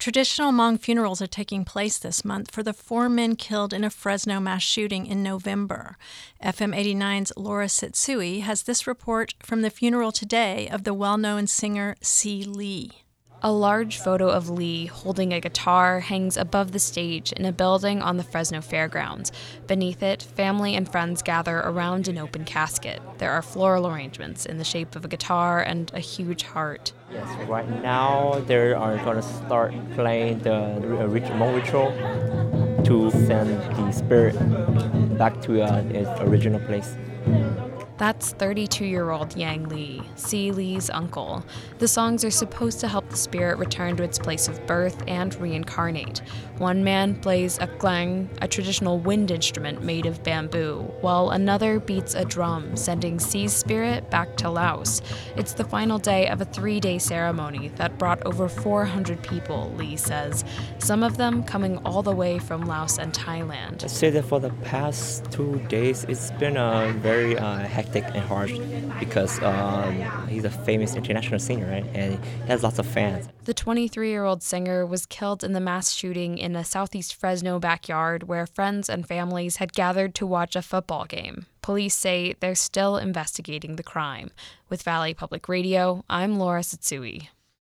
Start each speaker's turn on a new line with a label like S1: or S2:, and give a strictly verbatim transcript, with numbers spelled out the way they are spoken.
S1: Traditional Hmong funerals are taking place this month for the four men killed in a Fresno mass shooting in November. F M eighty-nine's Laura Sitsui has this report from the funeral today of the well-known singer C. Lee.
S2: A large photo of Lee holding a guitar hangs above the stage in a building on the Fresno Fairgrounds. Beneath it, family and friends gather around an open casket. There are floral arrangements in the shape of a guitar and a huge heart.
S3: Yes, right now they are going to start playing the Hmong ritual to send the spirit back to uh, its original place.
S2: That's thirty-two-year-old Yang Lee, C. Lee's uncle. The songs are supposed to help the spirit return to its place of birth and reincarnate. One man plays a klang, a traditional wind instrument made of bamboo, while another beats a drum, sending C's spirit back to Laos. It's the final day of a three-day ceremony that brought over four hundred people, Lee says, some of them coming all the way from Laos and Thailand.
S3: I'd say that for the past two days, it's been a very uh, hectic and harsh because um, he's a famous international singer, right? And he has lots of fans.
S2: The twenty-three-year-old singer was killed in the mass shooting in a southeast Fresno backyard where friends and families had gathered to watch a football game. Police say they're still investigating the crime. With Valley Public Radio, I'm Laura Sitsui.